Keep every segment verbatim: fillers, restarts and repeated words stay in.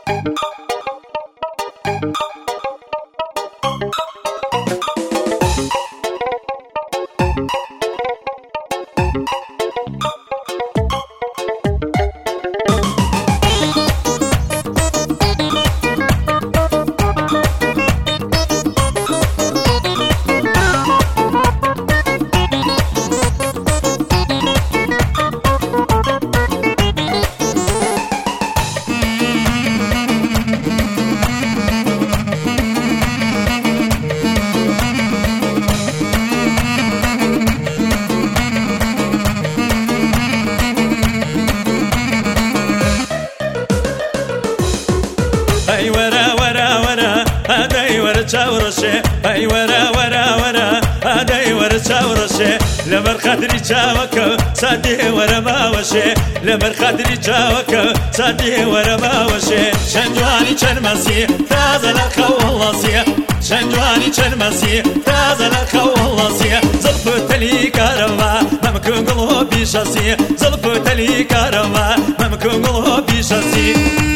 هاي ورا ورا ورا هداي ورا ورشة هاي ورا ورا ورا هداي ورا ورشة لمر خاطري جاوك سادي ورا ما وشة لمر خاطري جاوك سادي ورا ما وشة شنجواني شنمسي تازل خو الله سي شنجواني شنمسي تازل خو الله سي زلفت لي كرما ممكن قلبي شاسي زلفت لي كرما ممكن قلبي شاسي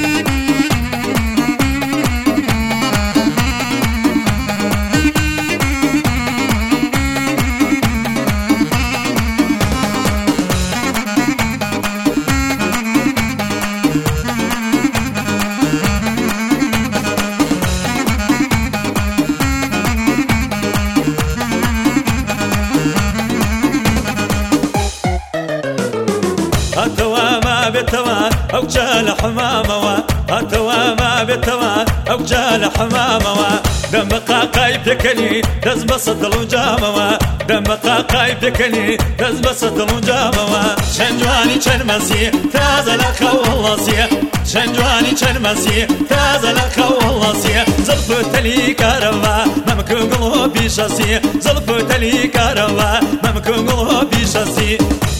هتوا ما بتوا أو جال حماموا هتوا ما بتوا أو جال حماموا دم قاقاي بكني دز بسط الوجاموا دم قاقاي بكني دز بسط الوجاموا شنجواني شنمسي تازل خو الله سي شنجواني شنمسي تازل خو الله سي زلفت لي كرما ممكن قلبي شاسي زلفت لي كرما ممكن قلبي شاسي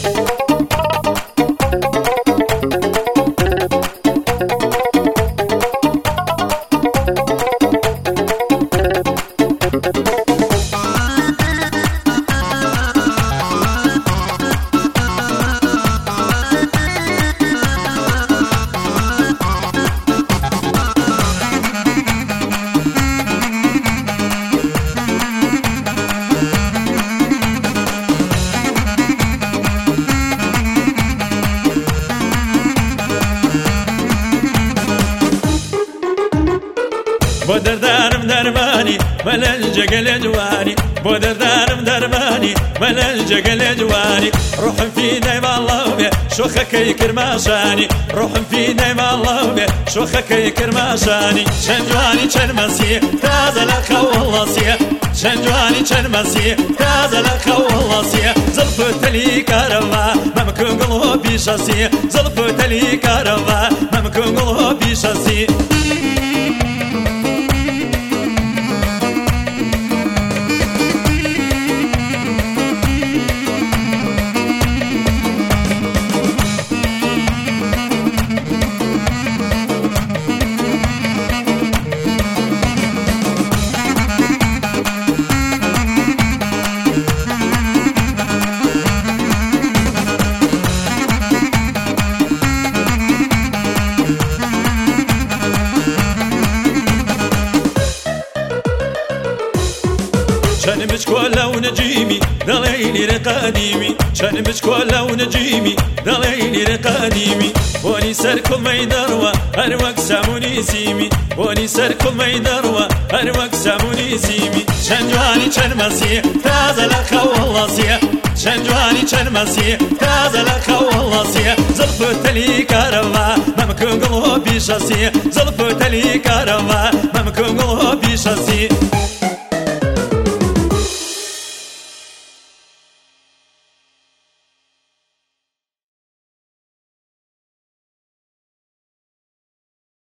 بودر دارم درماني ملل جقل جواني بودر دارم درماني ملل جقل جواني روح في نعم الله به شوخك يكرماشاني روح في نعم الله به شوخك يكرماشاني شنجواني شنمسي تازل خو الله سي شنجواني شنمسي تازل خو الله سي زلفت لي كرما ممكن قلبي شاسي زلفت لي كرما ممكن قلبي شاسي شان بشكولا ونجيمي دليلي رقاديمي شان بشكولا ونجيمي دليلي رقاديمي وني سر كل ما يدروا هر وقت ساموني سيمي وني سر كل ما يدروا هر وقت ساموني سيمي شان جواني شان مسي تازل خو الله سي شان جواني شان مسي تازل خو الله سي زلفت لي كرما ممكن قلبي شاسي زلفت لي كرما ممكن قلبي شاسي